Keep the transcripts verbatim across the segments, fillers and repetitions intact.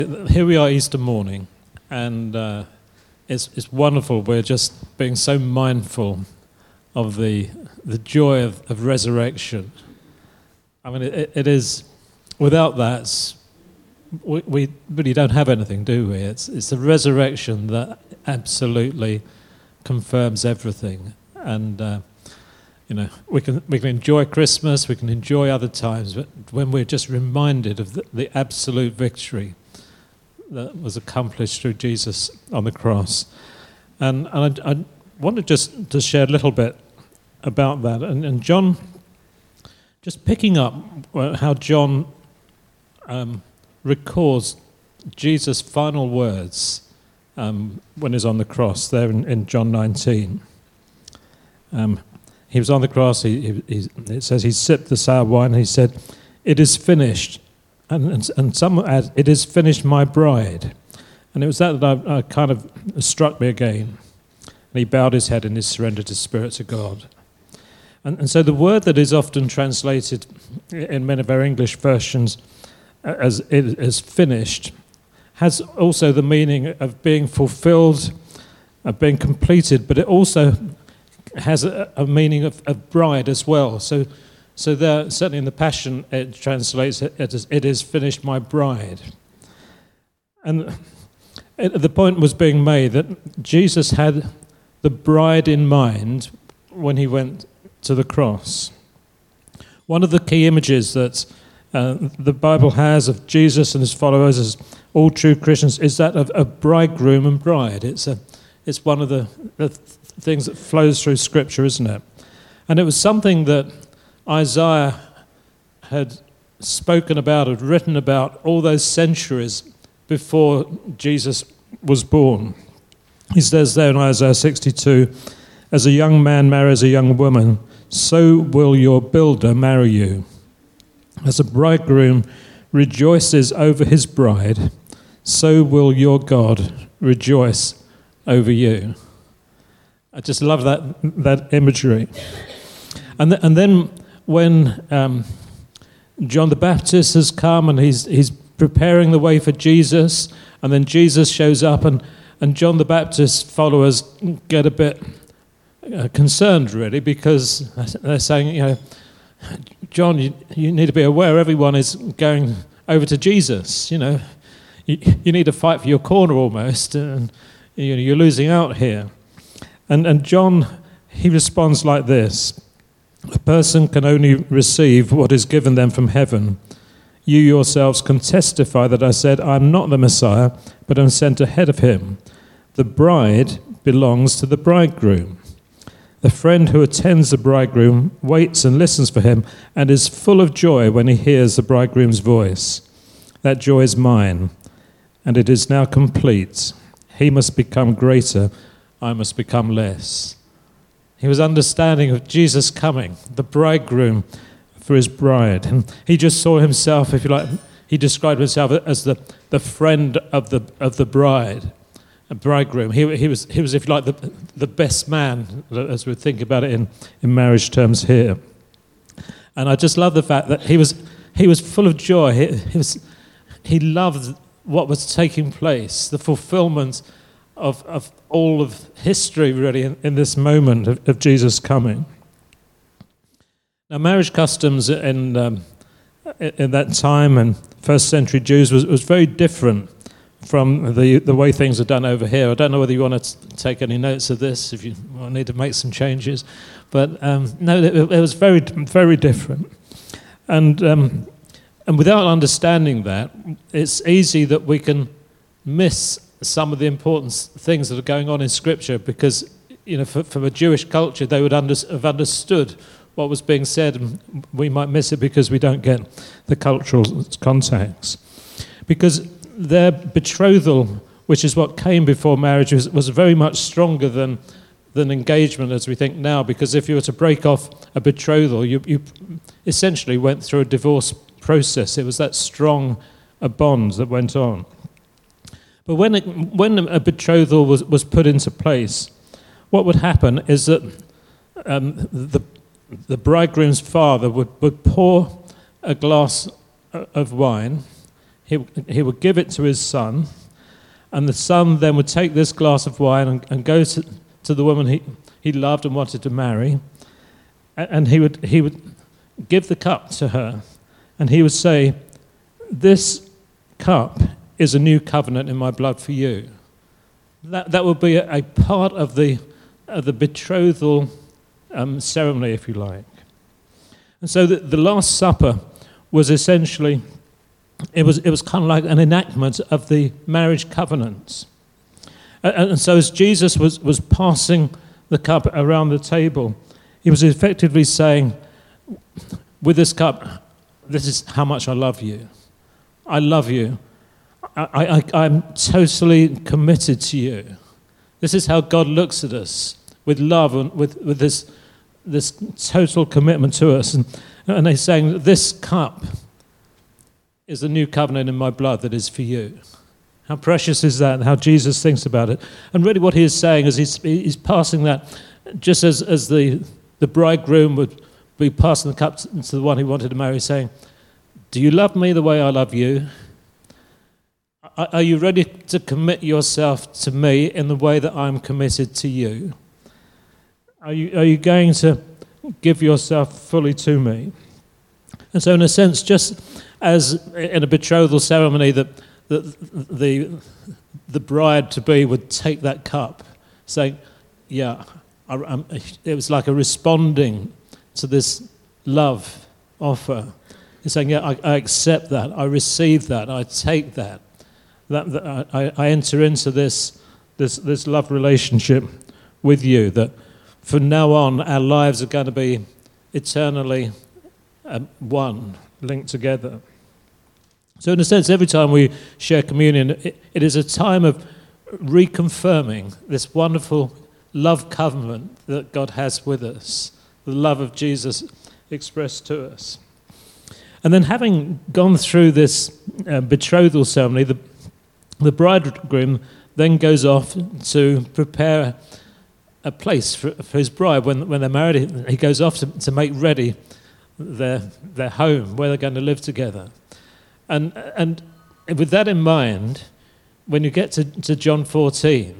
Here we are Easter morning, and uh, it's, it's wonderful. We're just being so mindful of the the joy of, of resurrection. I mean, it, it is, without that, we, we really don't have anything, do we? It's, it's the resurrection that absolutely confirms everything. And, uh, you know, we can we can enjoy Christmas, we can enjoy other times, but when we're just reminded of the, the absolute victory that was accomplished through Jesus on the cross. And, and I, I wanted just to share a little bit about that. And, and John, just picking up how John um, records Jesus' final words um, when he's on the cross there in, in John nineteen. Um, he was on the cross, he, he, he, it says he sipped the sour wine and he said, "It is finished." And, and, and some add, "It is finished, my bride." And it was that that I, I kind of struck me again. And he bowed his head and he surrendered his spirit to God. And, and so the word that is often translated in many of our English versions as "it is finished" has also the meaning of being fulfilled, of being completed, but it also has a, a meaning of, of bride as well. So So there, certainly in the Passion, it translates it as, "It is finished, my bride." And it, the point was being made that Jesus had the bride in mind when he went to the cross. One of the key images that uh, the Bible has of Jesus and his followers, as all true Christians, is that of a bridegroom and bride. It's a, it's one of the, the things that flows through Scripture, isn't it? And it was something that Isaiah had spoken about, had written about all those centuries before Jesus was born. He says there in Isaiah sixty-two, "As a young man marries a young woman, so will your builder marry you. As a bridegroom rejoices over his bride, so will your God rejoice over you." I just love that that imagery. And th- and then when um, John the Baptist has come and he's he's preparing the way for Jesus, and then Jesus shows up, and, and John the Baptist's followers get a bit uh, concerned, really, because they're saying, you know, "John, you, you need to be aware everyone is going over to Jesus. You know, you, you need to fight for your corner almost, and you know, you're losing out here." And and John, he responds like this: "A person can only receive what is given them from heaven. You yourselves can testify that I said, I am not the Messiah, but am sent ahead of him. The bride belongs to the bridegroom. The friend who attends the bridegroom waits and listens for him and is full of joy when he hears the bridegroom's voice. That joy is mine, and it is now complete. He must become greater, I must become less." He was understanding of Jesus coming, the bridegroom for his bride. And he just saw himself, if you like, he described himself as the, the friend of the of the bride, a bridegroom. He he was he was, if you like, the the best man, as we think about it in, in marriage terms here. And I just love the fact that he was he was full of joy. He, he was he loved what was taking place, the fulfillment Of, of all of history, really, in, in this moment of, of Jesus coming. Now, marriage customs in um, in that time and first century Jews was, was very different from the the way things are done over here. I don't know whether you want to take any notes of this, if you need to make some changes, but um, no, it, it was very very different. And um, and without understanding that, it's easy that we can miss some of the important things that are going on in Scripture, because, you know, for, from a Jewish culture, they would under, have understood what was being said, and we might miss it because we don't get the cultural context. Because their betrothal, which is what came before marriage, was, was very much stronger than than engagement as we think now, because if you were to break off a betrothal, you, you essentially went through a divorce process. It was that strong a bond that went on. But when it, when a betrothal was, was put into place, what would happen is that um, the the bridegroom's father would, would pour a glass of wine. he, he would give it to his son, and the son then would take this glass of wine and, and go to, to the woman he, he loved and wanted to marry, and, and he would he would give the cup to her, and he would say, "This cup is a new covenant in my blood for you." That that would be a, a part of the of the betrothal um, ceremony, if you like. And so the, the Last Supper was essentially, it was it was kind of like an enactment of the marriage covenants. And, and so as Jesus was, was passing the cup around the table, he was effectively saying, with this cup, this is how much I love you. I love you. I, I, I'm totally committed to you. This is how God looks at us, with love and with, with this, this total commitment to us. And, and he's saying, this cup is the new covenant in my blood that is for you. How precious is that, and how Jesus thinks about it. And really what he is saying is he's, he's passing that, just as, as the, the bridegroom would be passing the cup to the one he wanted to marry, saying, do you love me the way I love you? Are you ready to commit yourself to me in the way that I'm committed to you? Are you, are you going to give yourself fully to me? And so in a sense, just as in a betrothal ceremony that the, the, the bride-to-be would take that cup, saying, yeah, I, I'm, it was like a responding to this love offer. He's saying, yeah, I, I accept that, I receive that, I take that. That, that I, I enter into this, this this love relationship with you, that from now on our lives are going to be eternally um, one, linked together. So in a sense, every time we share communion, it, it is a time of reconfirming this wonderful love covenant that God has with us, the love of Jesus expressed to us. And then having gone through this uh, betrothal ceremony, the The bridegroom then goes off to prepare a place for, for his bride. When, when they're married, he goes off to, to make ready their, their home, where they're going to live together. And, and with that in mind, when you get to, to John fourteen,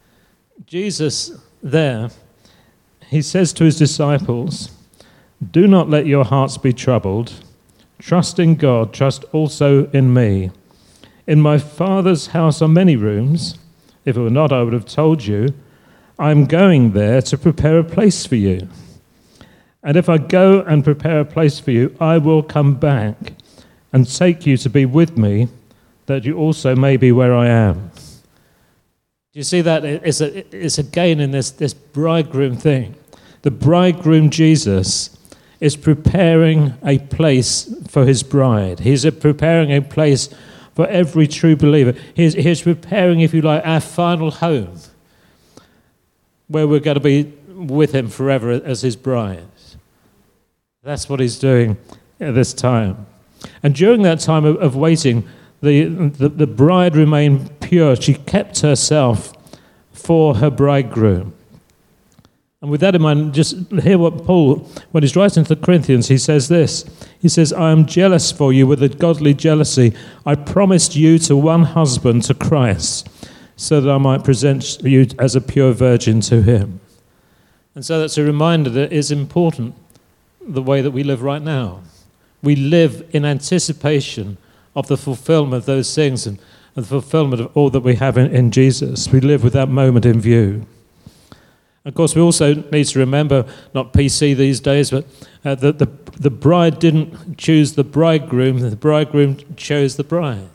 Jesus there, he says to his disciples, do not let your hearts be troubled. Trust in God, trust also in me. In my Father's house are many rooms. If it were not, I would have told you. I'm going there to prepare a place for you. And if I go and prepare a place for you, I will come back and take you to be with me, that you also may be where I am. Do you see that? It's, a, it's again in this, this bridegroom thing. The bridegroom Jesus is preparing a place for his bride. He's preparing a place for every true believer. He's, he's preparing, if you like, our final home, where we're going to be with him forever as his bride. That's what he's doing at this time. And during that time of, of waiting, the, the, the bride remained pure. She kept herself for her bridegroom. And with that in mind, just hear what Paul, when he's writing to the Corinthians, he says this. He says, I am jealous for you with a godly jealousy. I promised you to one husband, to Christ, so that I might present you as a pure virgin to him. And so that's a reminder that it's important, the way that we live right now. We live in anticipation of the fulfillment of those things and, and the fulfillment of all that we have in, in Jesus. We live with that moment in view. Of course, we also need to remember, not P C these days, but uh, that the, the bride didn't choose the bridegroom, the bridegroom chose the bride.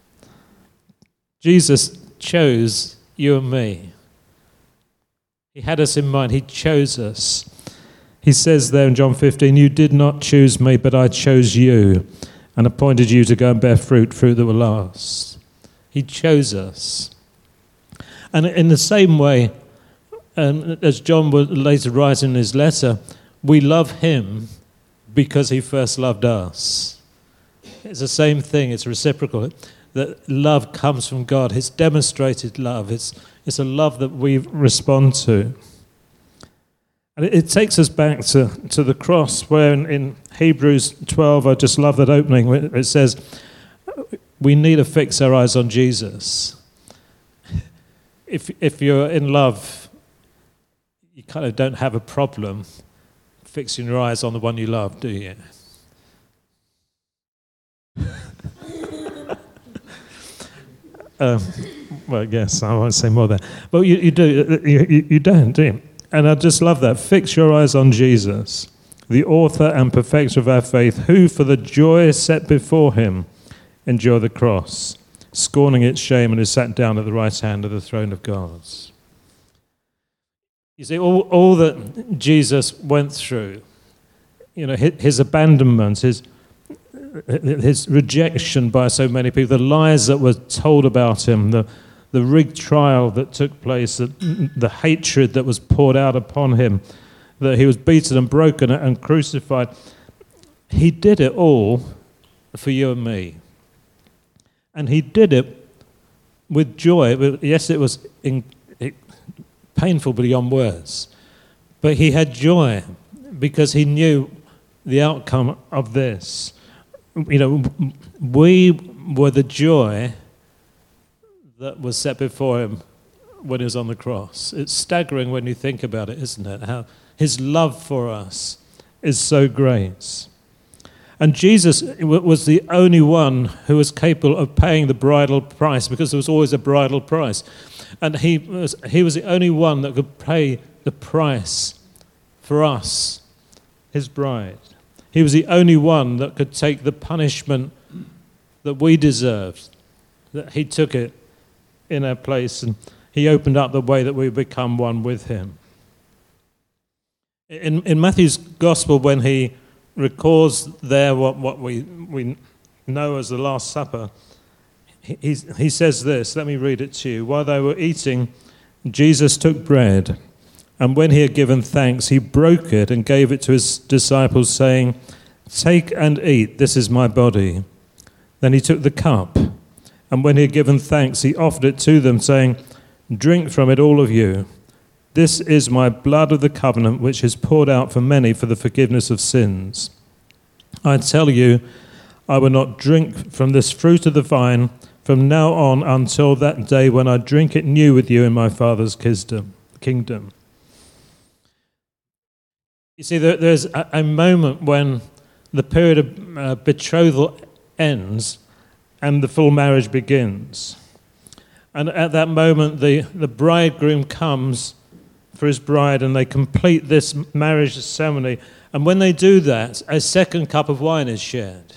Jesus chose you and me. He had us in mind. He chose us. He says there in John fifteen, you did not choose me, but I chose you and appointed you to go and bear fruit, fruit that will last. He chose us. And in the same way, and as John would later write in his letter, we love him because he first loved us. It's the same thing, it's reciprocal. That love comes from God. It's demonstrated love. It's, it's a love that we respond to. And it, it takes us back to, to the cross, where in, in Hebrews twelve, I just love that opening, it says, we need to fix our eyes on Jesus. If if you're in love, you kind of don't have a problem fixing your eyes on the one you love, do you? um, well, yes, I won't say more there. But you, you do, you, you don't, do you? And I just love that. Fix your eyes on Jesus, the author and perfecter of our faith, who for the joy set before him endured the cross, scorning its shame, and is sat down at the right hand of the throne of God. You see, all, all that Jesus went through, you know, his, his abandonment, his his rejection by so many people, the lies that were told about him, the, the rigged trial that took place, the, the hatred that was poured out upon him, that he was beaten and broken and crucified. He did it all for you and me. And he did it with joy. Yes, it was in, it, painful beyond words, but he had joy because he knew the outcome of this. You know, we were the joy that was set before him when he was on the cross. It's staggering when you think about it, isn't it? How his love for us is so great. And Jesus was the only one who was capable of paying the bridal price, because there was always a bridal price. And he was, he was the only one that could pay the price for us, his bride. He was the only one that could take the punishment that we deserved, that he took it in our place, and he opened up the way that we become one with him. In, in Matthew's Gospel, when he records there what, what we, we know as the Last Supper, he, he says this, let me read it to you. While they were eating, Jesus took bread, and when he had given thanks, he broke it and gave it to his disciples, saying, "Take and eat, this is my body." Then he took the cup, and when he had given thanks, he offered it to them, saying, "Drink from it, all of you. This is my blood of the covenant, which is poured out for many for the forgiveness of sins. I tell you, I will not drink from this fruit of the vine from now on until that day when I drink it new with you in my Father's kingdom." You see, there's a moment when the period of uh, betrothal ends and the full marriage begins. And at that moment, the, the bridegroom comes for his bride, and they complete this marriage ceremony. And when they do that, a second cup of wine is shared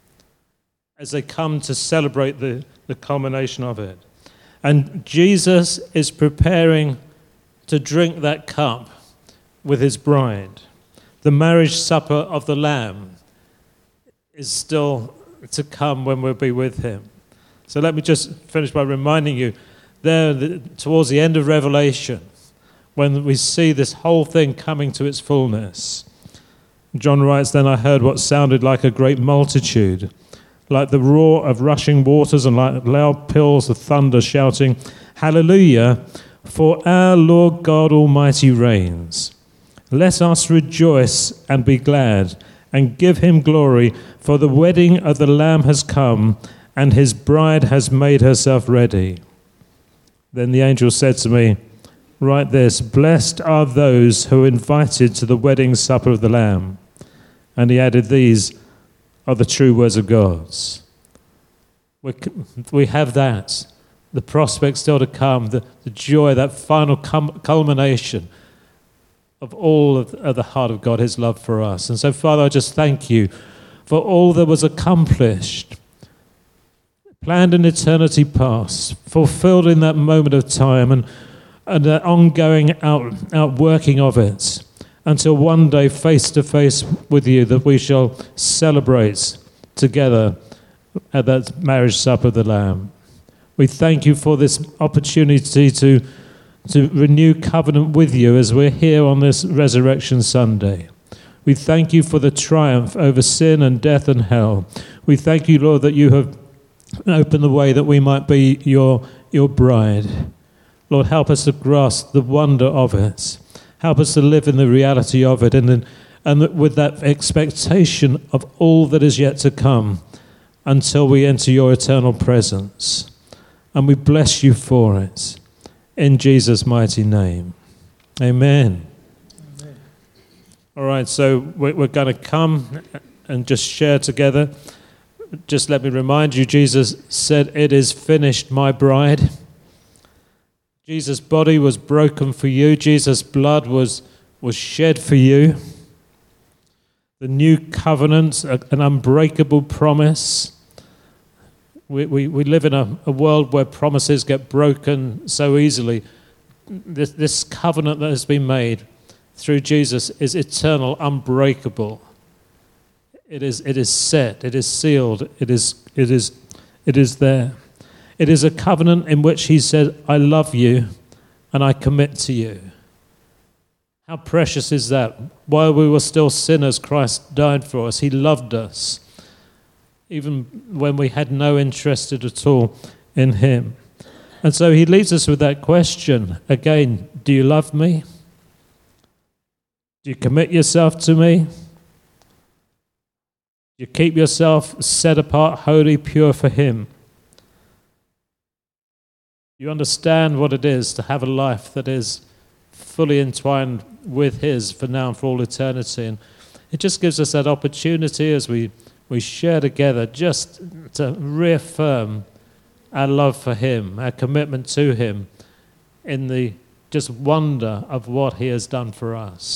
as they come to celebrate the, the culmination of it. And Jesus is preparing to drink that cup with his bride. The marriage supper of the Lamb is still to come when we'll be with him. So let me just finish by reminding you, there the, towards the end of Revelation, when we see this whole thing coming to its fullness, John writes, "Then I heard what sounded like a great multitude, like the roar of rushing waters and like loud peals of thunder, shouting, 'Hallelujah, for our Lord God Almighty reigns. Let us rejoice and be glad and give him glory, for the wedding of the Lamb has come, and his bride has made herself ready.' Then the angel said to me, 'Write this, blessed are those who are invited to the wedding supper of the Lamb.' And he added, 'These are the true words of God.'" We, we have that, the prospect still to come, the, the joy, that final cum, culmination of all of, of the heart of God, his love for us. And so, Father, I just thank you for all that was accomplished, planned in eternity past, fulfilled in that moment of time, and, and the ongoing out, outworking of it, until one day, face to face with you, that we shall celebrate together at that marriage supper of the Lamb. We thank you for this opportunity to to renew covenant with you as we're here on this Resurrection Sunday. We thank you for the triumph over sin and death and hell. We thank you, Lord, that you have opened the way that we might be your, your bride. Lord, help us to grasp the wonder of it. Help us to live in the reality of it, and, then, and with that expectation of all that is yet to come, until we enter your eternal presence. And we bless you for it. In Jesus' mighty name. Amen. Amen. All right, so we're going to come and just share together. Just let me remind you, Jesus said, "It is finished, my bride." Jesus' body was broken for you. Jesus' blood was, was shed for you. The new covenant, an unbreakable promise. We, we, we live in a, a world where promises get broken so easily. This, this covenant that has been made through Jesus is eternal, unbreakable. It is, it is set, it is sealed, it is, it is, it is there. It is a covenant in which he said, "I love you and I commit to you." How precious is that? While we were still sinners, Christ died for us. He loved us, even when we had no interest at all in him. And so he leaves us with that question again: do you love me? Do you commit yourself to me? Do you keep yourself set apart, holy, pure for him? You understand what it is to have a life that is fully entwined with his for now and for all eternity. And it just gives us that opportunity as we, we share together just to reaffirm our love for him, our commitment to him in the just wonder of what he has done for us.